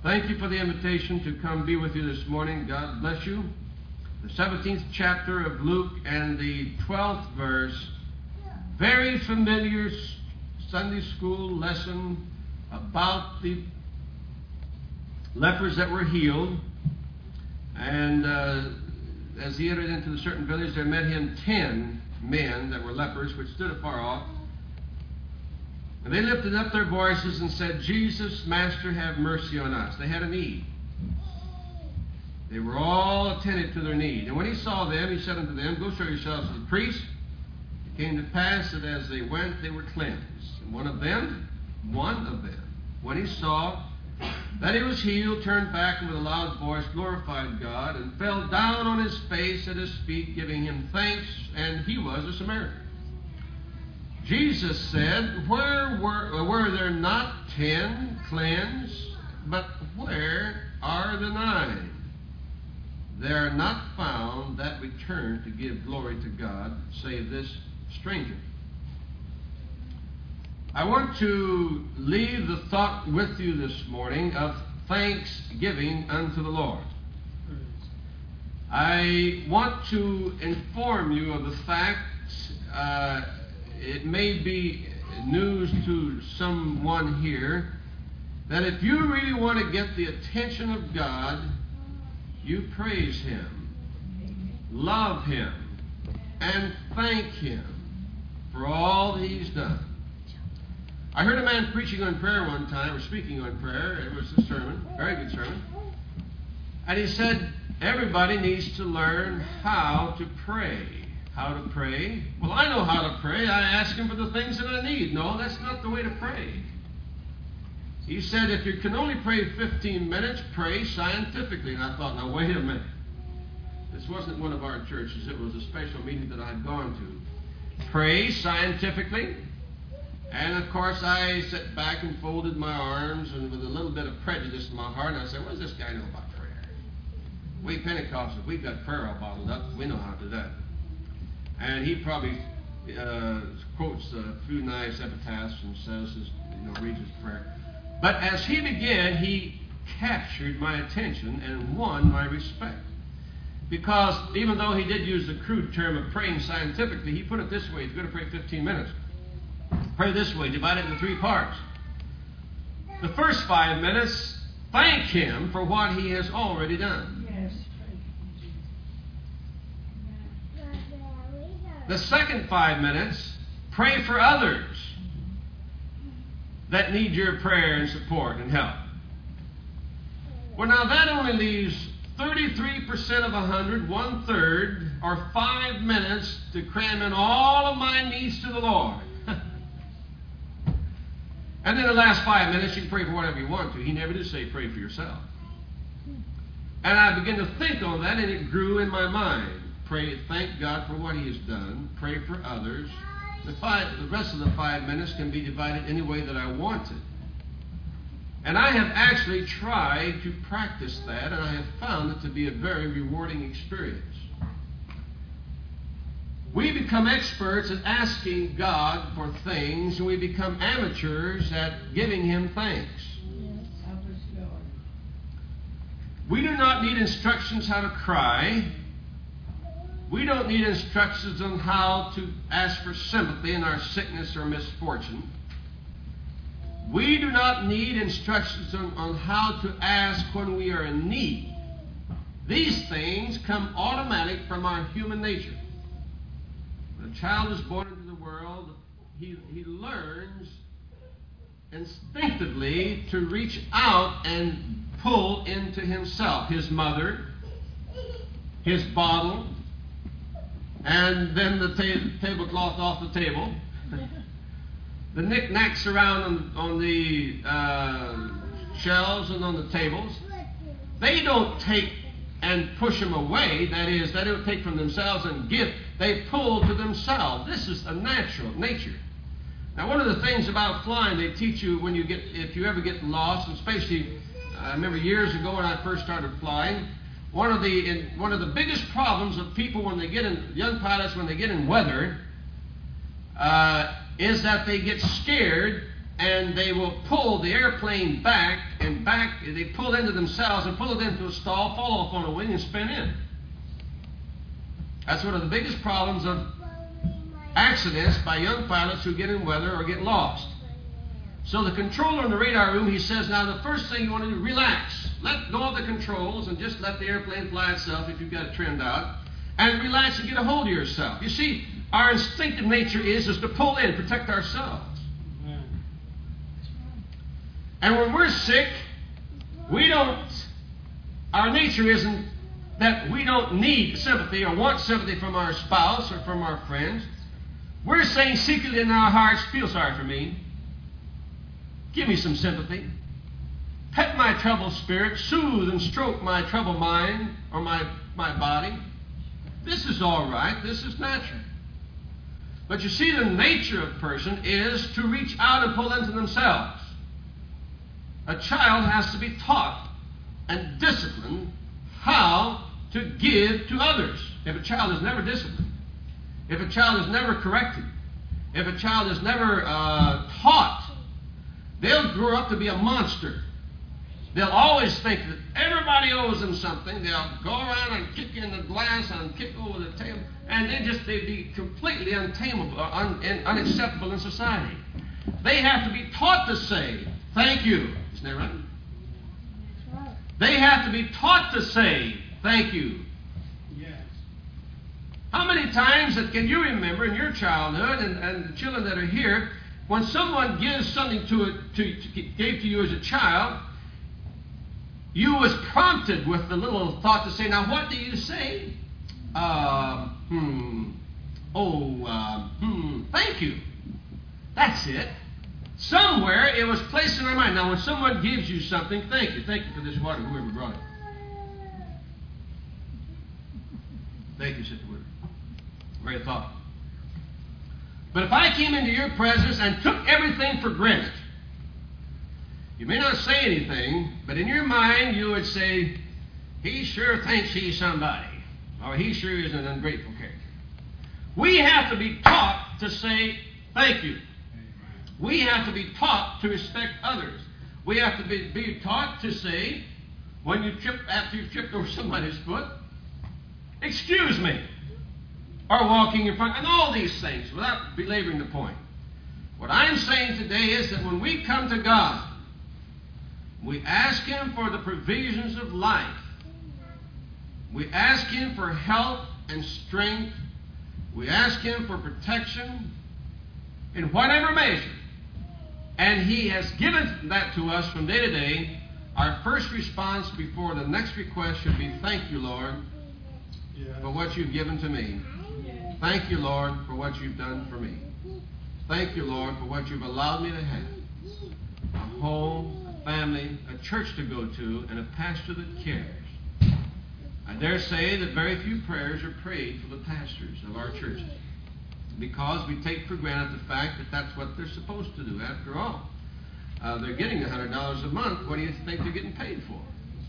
Thank you for the invitation to come be with you this morning. God bless you. The 17th chapter of Luke and the 12th verse. Very familiar Sunday school lesson about the lepers that were healed. And as he entered into a certain village, there met him 10 men that were lepers, which stood afar off. And they lifted up their voices and said, Jesus, Master, have mercy on us. They had a need. They were all attentive to their need. And when he saw them, he said unto them, Go show yourselves to the priest. It came to pass that as they went, they were cleansed. And one of them, when he saw that he was healed, turned back and with a loud voice glorified God and fell down on his face at his feet, giving him thanks, and he was a Samaritan. Jesus said, were there not 10 cleansed? But where are the 9? They are not found that return to give glory to God, save this stranger. I want to leave the thought with you this morning of thanksgiving unto the Lord. I want to inform you of the fact, it may be news to someone here, that if you really want to get the attention of God, you praise Him, love Him, and thank Him for all that He's done. I heard a man preaching on prayer one time, or speaking on prayer. It was a sermon, very good sermon. And he said, everybody needs to learn how to pray. How to pray? Well, I know how to pray. I ask Him for the things that I need. No, that's not the way to pray. He said, if you can only pray 15 minutes, pray scientifically. And I thought, now wait a minute. This wasn't one of our churches. It was a special meeting that I had gone to. Pray scientifically. And of course, I sat back and folded my arms, and with a little bit of prejudice in my heart, and I said, what does this guy know about prayer? We Pentecostals, we've got prayer all bottled up. We know how to do that. And he probably quotes a few nice epitaphs and says, reads his prayer. But as he began, he captured my attention and won my respect. Because even though he did use the crude term of praying scientifically, he put it this way: if you're going to pray 15 minutes, pray this way, divide it into 3 parts. The first 5 minutes, thank Him for what He has already done. The second 5 minutes, pray for others that need your prayer and support and help. Well, now that only leaves 33% of 100, 1/3, or 5 minutes to cram in all of my needs to the Lord. And then the last 5 minutes, you can pray for whatever you want to. He never did say pray for yourself. And I began to think on that, and it grew in my mind. Pray, thank God for what He has done. Pray for others. The rest of the 5 minutes can be divided any way that I want it. And I have actually tried to practice that, and I have found it to be a very rewarding experience. We become experts at asking God for things, and we become amateurs at giving Him thanks. We do not need instructions how to cry. We don't need instructions on how to ask for sympathy in our sickness or misfortune. We do not need instructions on how to ask when we are in need. These things come automatic from our human nature. When a child is born into the world, he learns instinctively to reach out and pull into himself his mother, his bottle, and then the tablecloth off the table. The knickknacks around on the shelves and on the tables. They don't take and push them away. That is, they don't take from themselves and give. They pull to themselves. This is a natural nature. Now, one of the things about flying, they teach you if you ever get lost, especially, I remember years ago when I first started flying, one of the biggest problems of people young pilots when they get in weather, is that they get scared and they will pull the airplane back and back. They pull into themselves and pull it into a stall, fall off on a wing, and spin in. That's one of the biggest problems of accidents by young pilots who get in weather or get lost. So the controller in the radar room, he says, now the first thing you want to do, relax. Let go of the controls and just let the airplane fly itself if you've got it trimmed out. And relax and get a hold of yourself. You see, our instinctive nature is to pull in, protect ourselves. And when we're sick, our nature isn't that we don't need sympathy or want sympathy from our spouse or from our friends. We're saying secretly in our hearts, feel sorry for me. Give me some sympathy. Pet my troubled spirit. Soothe and stroke my troubled mind or my body. This is all right. This is natural. But you see, the nature of a person is to reach out and pull into themselves. A child has to be taught and disciplined how to give to others. If a child is never disciplined, if a child is never corrected, if a child is never taught, they'll grow up to be a monster. They'll always think that everybody owes them something. They'll go around and kick in the glass and kick over the table, and they'd be completely untamable, unacceptable in society. They have to be taught to say, thank you. Isn't that right? They have to be taught to say, thank you. Yes. How many times can you remember in your childhood and the children that are here, when someone gives something gave to you as a child, you was prompted with the little thought to say, now what do you say? Thank you. That's it. Somewhere it was placed in our mind. Now when someone gives you something, thank you. Thank you for this water, whoever brought it. Thank you, Sister Wood. Very thoughtful. But if I came into your presence and took everything for granted, you may not say anything, but in your mind you would say, he sure thinks he's somebody, or he sure is an ungrateful character. We have to be taught to say thank you. We have to be taught to respect others. We have to be taught to say, when you trip, after you've tripped over somebody's foot, excuse me, or walking in front, and all these things, without belaboring the point. What I'm saying today is that when we come to God, we ask Him for the provisions of life. We ask Him for health and strength. We ask Him for protection in whatever measure. And He has given that to us from day to day. Our first response before the next request should be, thank you, Lord, for what you've given to me. Thank you, Lord, for what you've done for me. Thank you, Lord, for what you've allowed me to have. A home, a family, a church to go to, and a pastor that cares. I dare say that very few prayers are prayed for the pastors of our churches, because we take for granted the fact that that's what they're supposed to do. After all, they're getting $100 a month. What do you think they're getting paid for?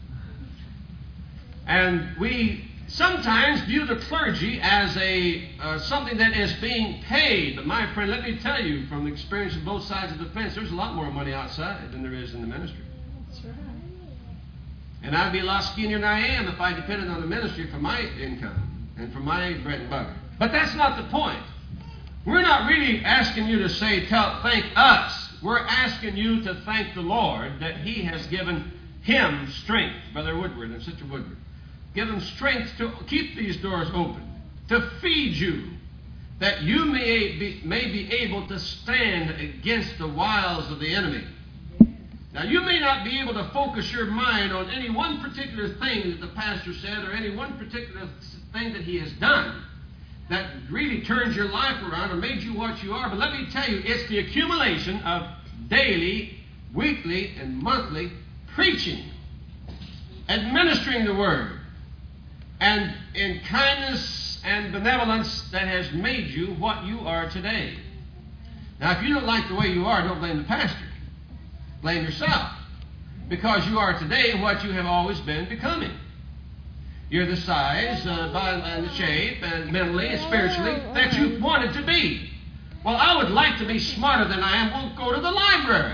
And we sometimes view the clergy as something that is being paid. But my friend, let me tell you, from the experience of both sides of the fence, there's a lot more money outside than there is in the ministry. That's right. And I'd be a lot skinnier than I am if I depended on the ministry for my income and for my bread and butter. But that's not the point. We're not really asking you to say, thank us. We're asking you to thank the Lord that He has given him strength, Brother Woodward and Sister Woodward. Give him strength to keep these doors open, to feed you, that you may be able to stand against the wiles of the enemy. Now, you may not be able to focus your mind on any one particular thing that the pastor said or any one particular thing that he has done that really turns your life around or made you what you are. But let me tell you, it's the accumulation of daily, weekly, and monthly preaching, administering the Word, and in kindness and benevolence that has made you what you are today. Now, if you don't like the way you are, don't blame the pastor. Blame yourself, because you are today what you have always been becoming. You're the size and the shape and mentally and spiritually that you wanted to be. Well, I would like to be smarter than I am. Won't go to the library.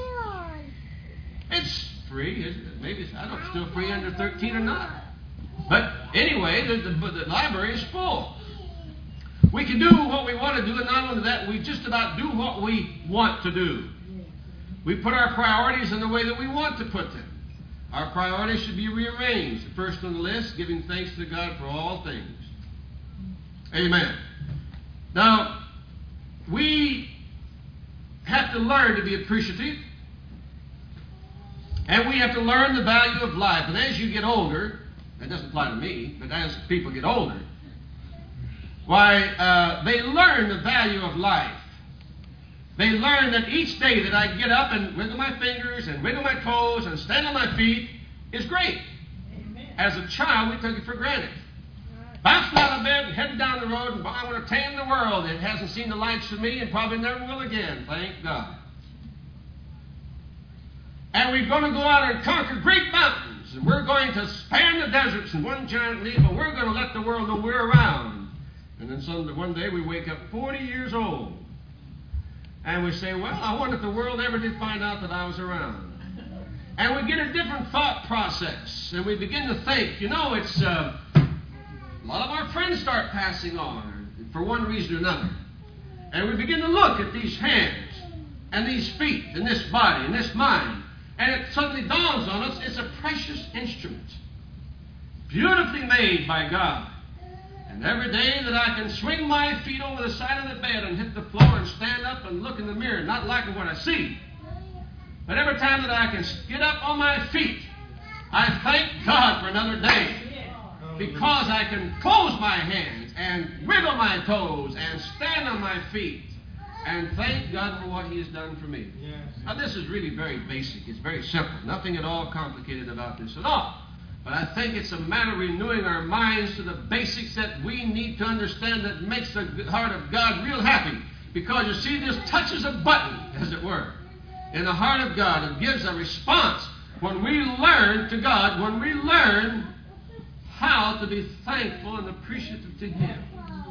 It's free, isn't it? Maybe I don't know if it's still free under 13 or not. But anyway, the library is full. We can do what we want to do, and not only that, we just about do what we want to do. We put our priorities in the way that we want to put them. Our priorities should be rearranged. The first on the list, giving thanks to God for all things. Amen. Now, we have to learn to be appreciative. And we have to learn the value of life. And as you get older, that doesn't apply to me, but as people get older, they learn the value of life. They learn that each day that I get up and wiggle my fingers and wiggle my toes and stand on my feet is great. Amen. As a child, we took it for granted. Bouncing out of bed and heading down the road, and I want to tame the world. It hasn't seen the lights of me and probably never will again, thank God. And we're going to go out and conquer great mountains, and we're going to span the deserts in one giant leap, and we're going to let the world know we're around. And then one day we wake up 40 years old, and we say, well, I wonder if the world ever did find out that I was around. And we get a different thought process, and we begin to think, it's a lot of our friends start passing on for one reason or another. And we begin to look at these hands and these feet and this body and this mind. And it suddenly dawns on us, it's a precious instrument, beautifully made by God. And every day that I can swing my feet over the side of the bed and hit the floor and stand up and look in the mirror, not liking what I see, but every time that I can get up on my feet, I thank God for another day. Because I can close my hands and wiggle my toes and stand on my feet and thank God for what He has done for me. Yes. Now, this is really very basic. It's very simple. Nothing at all complicated about this at all. But I think it's a matter of renewing our minds to the basics that we need to understand that makes the heart of God real happy. Because, you see, this touches a button, as it were, in the heart of God. It gives a response when we learn to God, when we learn how to be thankful and appreciative to Him.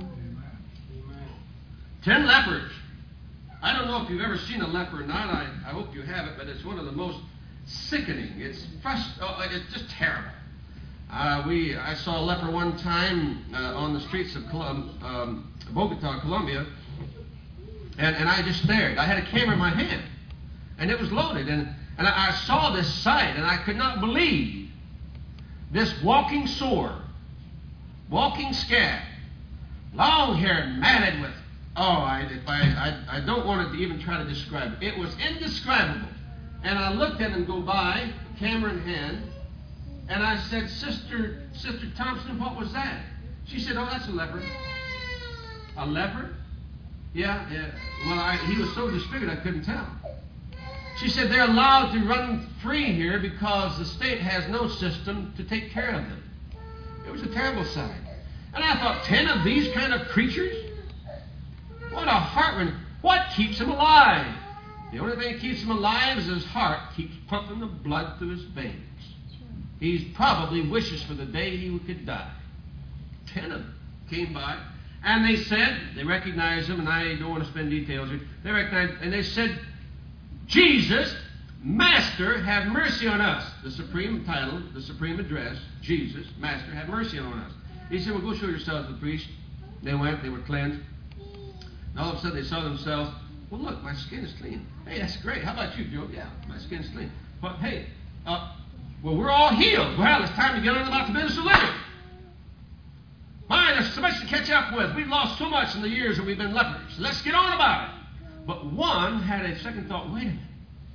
10 lepers. I don't know if you've ever seen a leper or not. I hope you haven't, but it's one of the most sickening. It's just terrible. I saw a leper one time on the streets of Bogota, Colombia, and I just stared. I had a camera in my hand, and it was loaded, and I saw this sight, and I could not believe this walking sore, walking scab, long hair matted with, I don't want to even try to describe it. It was indescribable. And I looked at him go by, camera in hand, and I said, Sister Thompson, what was that? She said, oh, that's a leper. A leper? Yeah. Well, he was so disfigured I couldn't tell. She said, they're allowed to run free here because the state has no system to take care of them. It was a terrible sight. And I thought, 10 of these kind of creatures? What a heart-rending. What keeps him alive? The only thing that keeps him alive is his heart keeps pumping the blood through his veins. He probably wishes for the day he could die. 10 of them came by, and they recognized him, and I don't want to spend details here. They recognized, and they said, Jesus, Master, have mercy on us. The supreme title, the supreme address, Jesus, Master, have mercy on us. He said, well, go show yourselves to the priest. They went, they were cleansed. And all of a sudden they saw themselves, well, look, my skin is clean. Hey, that's great. How about you, Joe? Yeah, my skin's clean. But hey, well, we're all healed. Well, it's time to get on about the business of living. My, there's so much to catch up with. We've lost so much in the years that we've been lepers. Let's get on about it. But one had a second thought, wait a minute.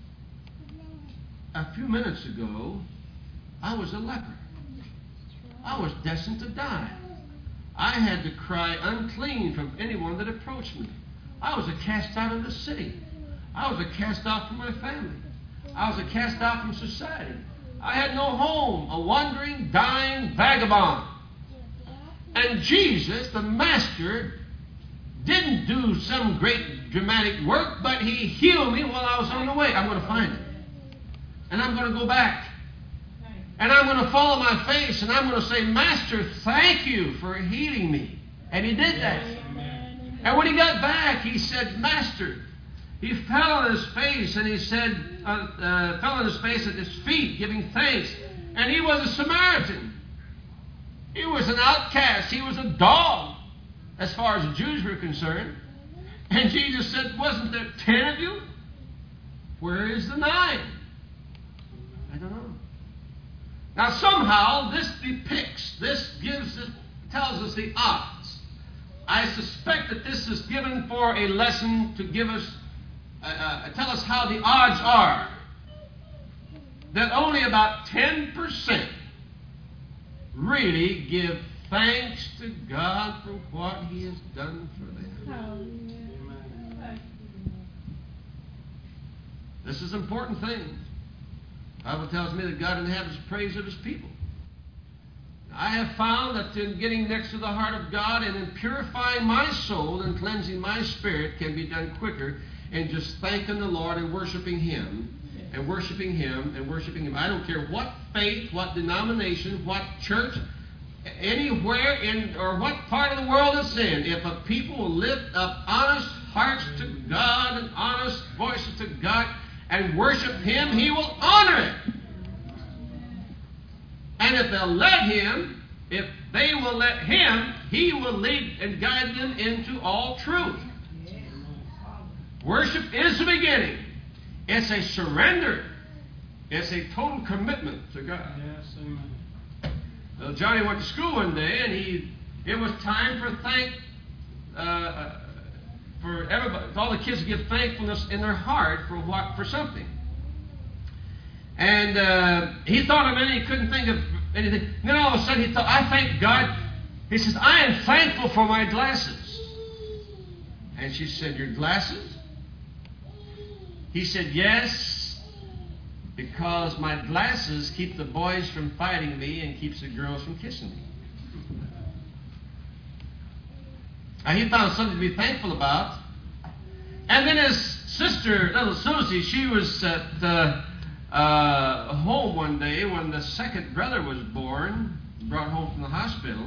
A few minutes ago, I was a leper. I was destined to die. I had to cry unclean from anyone that approached me. I was a cast out of the city. I was a cast out from my family. I was a cast out from society. I had no home, a wandering, dying vagabond. And Jesus, the Master, didn't do some great dramatic work, but He healed me while I was on the way. I'm going to find it. And I'm going to go back. And I'm going to fall on my face, and I'm going to say, Master, thank you for healing me. And He did that. And when he got back, he said, Master, he fell on his face and he said, fell on his face at his feet, giving thanks. And he was a Samaritan. He was an outcast. He was a dog, as far as the Jews were concerned. And Jesus said, wasn't there 10 of you? Where is the 9? I don't know. Now somehow this tells us the odds. I suspect that this is given for a lesson to give us, tell us how the odds are. That only about 10% really give thanks to God for what He has done for them. This is an important thing. The Bible tells me that God inhabits the praise of His people. I have found that in getting next to the heart of God and in purifying my soul and cleansing my spirit can be done quicker in just thanking the Lord and worshiping Him and worshiping Him and worshiping Him. I don't care what faith, what denomination, what church, anywhere in or what part of the world it's in. If a people will lift up honest hearts to God and honest voices to God and worship Him, He will honor it. And if they'll let Him, if they will let Him, He will lead and guide them into all truth. Worship is the beginning. It's a surrender. It's a total commitment to God. Yes, amen. Well, Johnny went to school one day, and it was time for for everybody, for all the kids to give thankfulness in their heart for something. And he thought of it, he couldn't think of anything. And then all of a sudden he thought, I thank God. He says, I am thankful for my glasses. And she said, your glasses? He said, yes, because my glasses keep the boys from fighting me and keeps the girls from kissing me. Now he found something to be thankful about. And then his sister, little Susie, she was at home one day when the second brother was born, brought home from the hospital.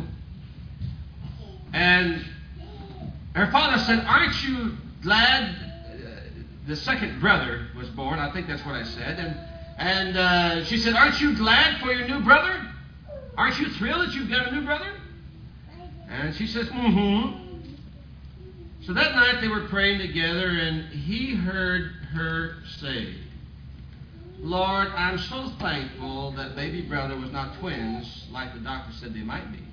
And her father said, aren't you glad the second brother was born? I think that's what I said. And she said, aren't you glad for your new brother? Aren't you thrilled that you've got a new brother? And she says, mm-hmm. So that night they were praying together, and he heard her say, Lord, I'm so thankful that baby brother was not twins like the doctor said they might be.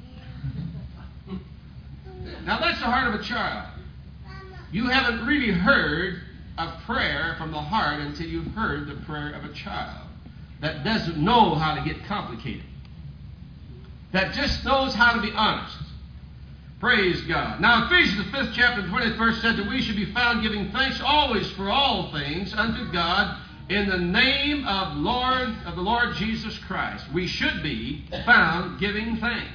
Now that's the heart of a child. You haven't really heard a prayer from the heart until you've heard the prayer of a child that doesn't know how to get complicated, that just knows how to be honest. Praise God. Now Ephesians the 5th chapter 20th verse said that we should be found giving thanks always for all things unto God in the name of the Lord Jesus Christ. We should be found giving thanks.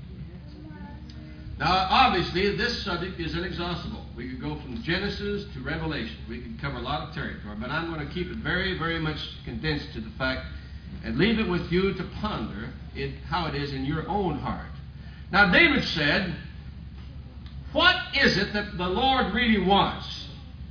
Now, obviously, this subject is inexhaustible. We could go from Genesis to Revelation. We could cover a lot of territory, but I'm going to keep it very, very much condensed to the fact and leave it with you to ponder how it is in your own heart. Now, David said, what is it that the Lord really wants?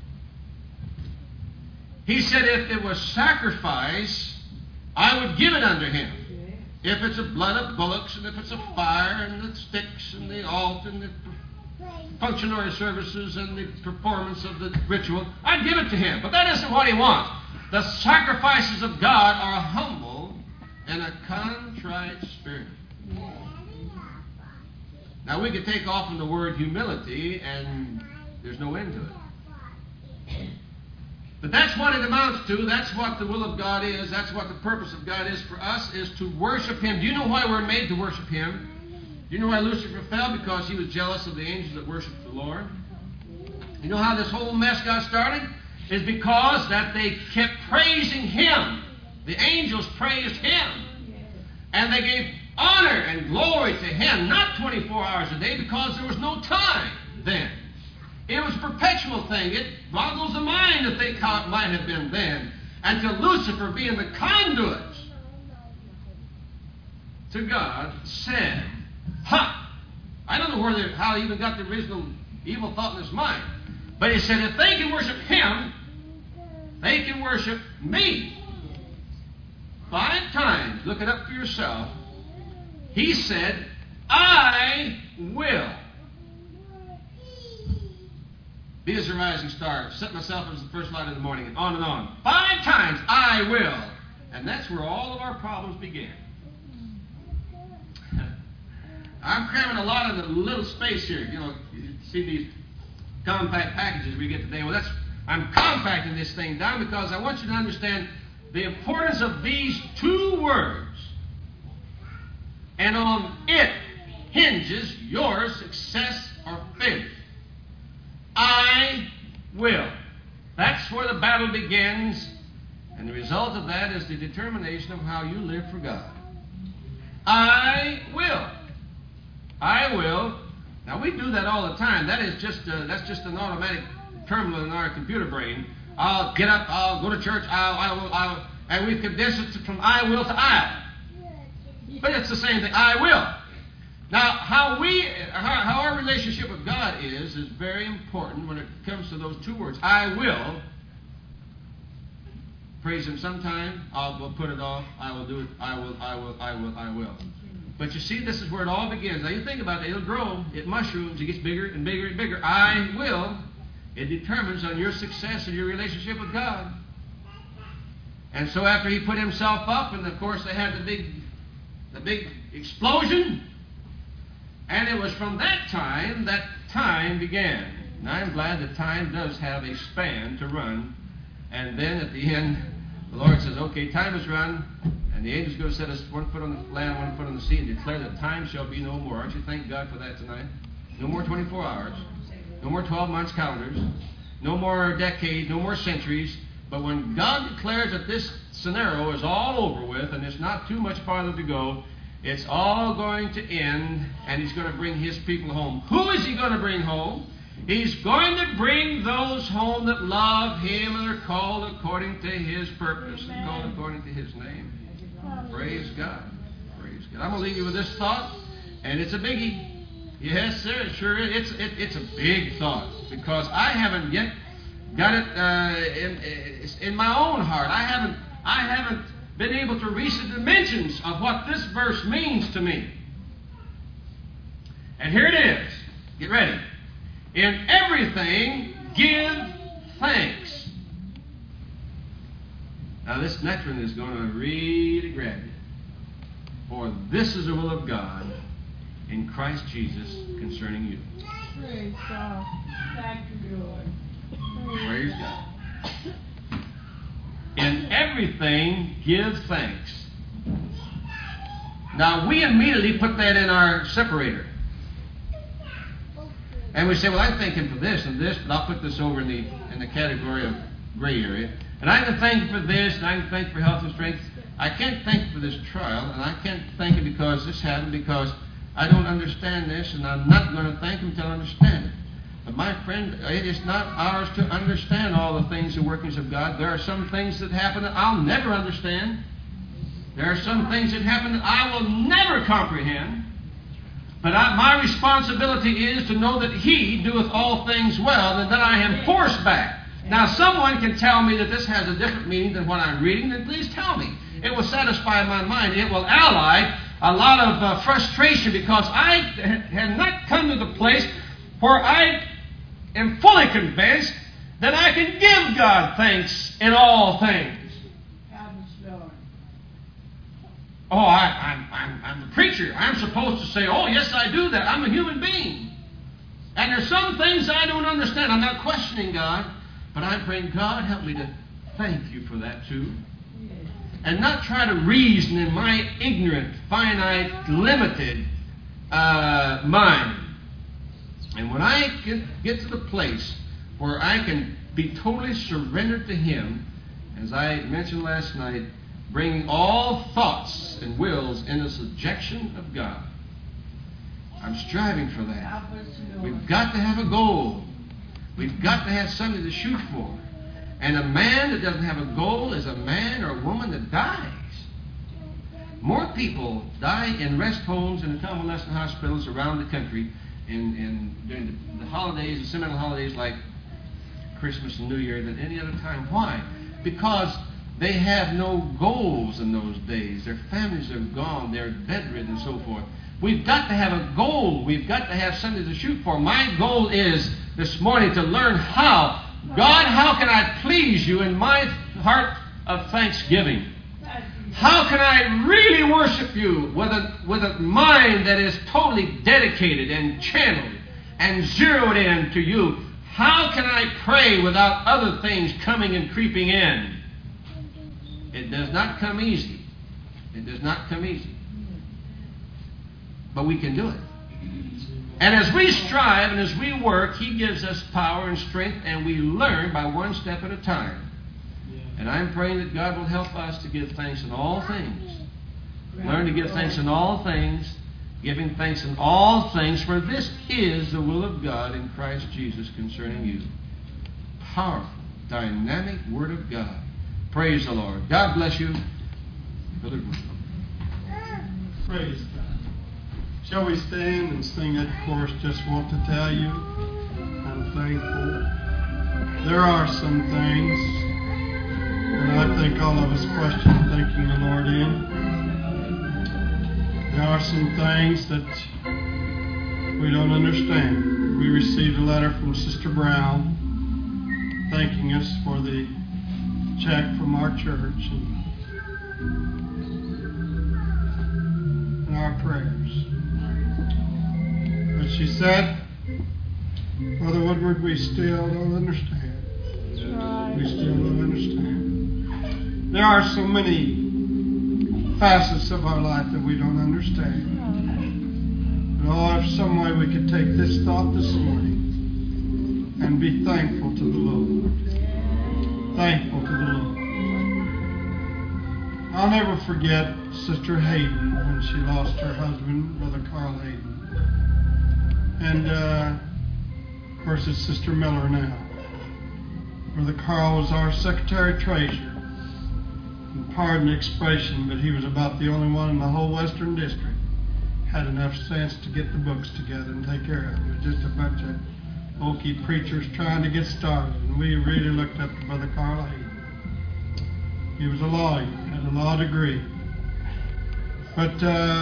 He said, if it was sacrifice, I would give it unto Him. If it's the blood of bullocks, and if it's a fire, and the sticks, and the altar, and the functionary services, and the performance of the ritual, I'd give it to Him. But that isn't what He wants. The sacrifices of God are humble and a contrite spirit. Now, we could take off from the word humility, and there's no end to it. But that's what it amounts to. That's what the will of God is. That's what the purpose of God is for us, is to worship Him. Do you know why we're made to worship Him? Do you know why Lucifer fell? Because he was jealous of the angels that worshiped the Lord. You know how this whole mess got started? Is because that they kept praising Him. The angels praised Him. And they gave honor and glory to Him, not 24 hours a day, because there was no time then. It was a perpetual thing. It boggles the mind to think how it might have been then, until Lucifer, being the conduit to God, said, I don't know how he even got the original evil thought in his mind. But he said, if they can worship him, they can worship me. 5 times, look it up for yourself, he said, I will be as a rising star, set myself as the first light of the morning, and on and on. 5 times, I will. And that's where all of our problems began. I'm cramming a lot of the little space here. You know, you see these compact packages we get today. Well, I'm compacting this thing down because I want you to understand the importance of these 2 words. And on it hinges your success or failure. I will. That's where the battle begins. And the result of that is the determination of how you live for God. I will. I will. Now, we do that all the time. That's just an automatic terminal in our computer brain. I'll get up, I'll go to church, I'll, and we've condensed it from I will to I. But it's the same thing, I will. Now, how our relationship with God is very important when it comes to those 2 words. I will praise Him sometime, we'll put it off, I will do it, I will. But you see, this is where it all begins. Now, you think about it, it'll grow, it mushrooms, it gets bigger and bigger and bigger. I will. It determines on your success in your relationship with God. And so after he put himself up, and of course they had the big explosion, and it was from that time began. And I'm glad that time does have a span to run. And then at the end, the Lord says, okay, time is run, and the angel's going to set us 1 foot on the land, 1 foot on the sea, and declare that time shall be no more. Aren't you thank God for that tonight? No more 24 hours. No more 12 months calendars. No more decades. No more centuries. But when God declares that this scenario is all over with, and it's not too much farther to go, it's all going to end, and He's going to bring His people home. Who is He going to bring home? He's going to bring those home that love Him and are called according to His purpose and called according to His name. Praise God. Praise God. I'm going to leave you with this thought, and it's a biggie. Yes, sir, it sure is. It's a big thought, because I haven't yet got it in my own heart. I haven't been able to reach the dimensions of what this verse means to me. And here it is. Get ready. In everything, give thanks. Now, this next one is going to really grab you. For this is the will of God in Christ Jesus concerning you. Praise God. Thank you, Lord. Praise God. In everything, give thanks. Now, we immediately put that in our separator. And we say, well, I thank Him for this and this, but I'll put this over in the category of gray area. And I can thank Him for this, and I can thank Him for health and strength. I can't thank Him for this trial, and I can't thank Him because this happened, because I don't understand this, and I'm not going to thank Him until I understand it. But my friend, it is not ours to understand all the things, the workings of God. There are some things that happen that I'll never understand. There are some things that happen that I will never comprehend. But my responsibility is to know that He doeth all things well, and that I am forced back. Now, someone can tell me that this has a different meaning than what I'm reading, then please tell me. It will satisfy my mind. It will ally a lot of frustration, because I have not come to the place where I am fully convinced that I can give God thanks in all things. Oh, I'm the preacher. I'm supposed to say, oh, yes, I do that. I'm a human being. And there's some things I don't understand. I'm not questioning God, but I'm praying, God, help me to thank you for that too. And not try to reason in my ignorant, finite, limited mind. And when I get to the place where I can be totally surrendered to Him, as I mentioned last night, bringing all thoughts and wills into subjection of God. I'm striving for that. We've got to have a goal. We've got to have something to shoot for. And a man that doesn't have a goal is a man or a woman that dies. More people die in rest homes and in convalescent hospitals around the country during the holidays, the sentimental holidays like Christmas and New Year than any other time. Why? Because they have no goals in those days. Their families are gone. They're bedridden and so forth. We've got to have a goal. We've got to have something to shoot for. My goal is this morning to learn how. God, how can I please you in my heart of thanksgiving? How can I really worship you with a mind that is totally dedicated and channeled and zeroed in to you? How can I pray without other things coming and creeping in? It does not come easy. It does not come easy. But we can do it. And as we strive and as we work, He gives us power and strength, and we learn by one step at a time. And I'm praying that God will help us to give thanks in all things. Learn to give thanks in all things, giving thanks in all things, for this is the will of God in Christ Jesus concerning you. Powerful, dynamic Word of God. Praise the Lord. God bless you. Brother. Praise God. Shall we stand and sing that chorus, Just Want to Tell You I'm Thankful? There are some things, and I think all of us question thanking the Lord in. There are some things that we don't understand. We received a letter from Sister Brown thanking us for the check from our church and our prayers. But she said, Brother Woodward, we still don't understand. We still don't understand. There are so many facets of our life that we don't understand. But oh, if some way we could take this thought this morning and be thankful to the Lord. Thankful to the Lord. I'll never forget Sister Hayden when she lost her husband, Brother Carl Hayden. And, of course, it's Sister Miller now. Brother Carl was our secretary-treasurer. And pardon the expression, but he was about the only one in the whole Western District had enough sense to get the books together and take care of them. It was just a bunch of oaky preachers trying to get started. And we really looked up to Brother Carl Hayden. He was a lawyer, had a law degree. But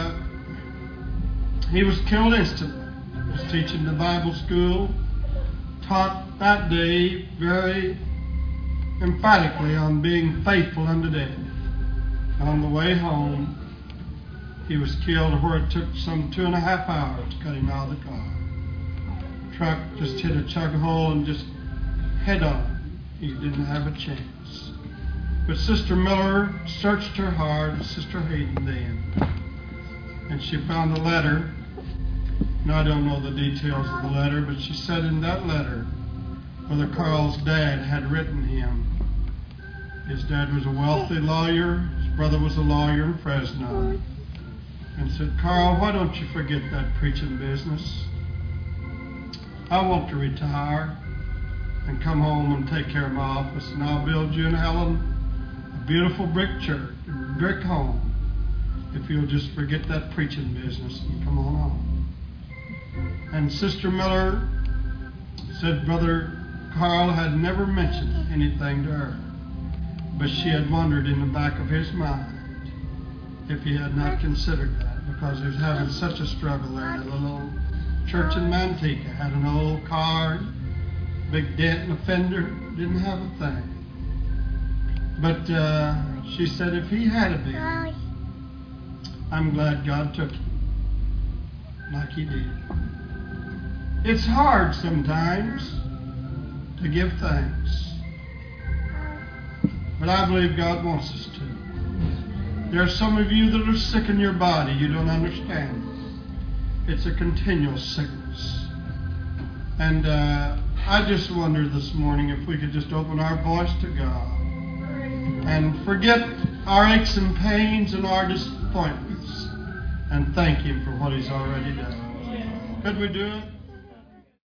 he was killed instantly. He was teaching the Bible school, taught that day very emphatically on being faithful unto death. On the way home, he was killed where it took some 2.5 hours to cut him out of the car. The truck just hit a chug hole and just head on. He didn't have a chance. But Sister Miller searched her heart, Sister Hayden then, and she found a letter. And I don't know the details of the letter, but she said in that letter, Brother Carl's dad had written him. His dad was a wealthy lawyer. His brother was a lawyer in Fresno. And said, Carl, why don't you forget that preaching business? I want to retire and come home and take care of my office, and I'll build you in Helen a beautiful brick church, brick home, if you'll just forget that preaching business and come on home. And Sister Miller said Brother Carl had never mentioned anything to her, but she had wondered in the back of his mind if he had not considered that, because he was having such a struggle there. The little old church in Manteca had an old car, big dent in the fender, didn't have a thing. But she said if he had been, I'm glad God took him like He did. It's hard sometimes to give thanks, but I believe God wants us to. There are some of you that are sick in your body. You don't understand. It's a continual sickness. And I just wonder this morning if we could just open our voice to God and forget our aches and pains and our disappointments and thank Him for what He's already done. Could we do it?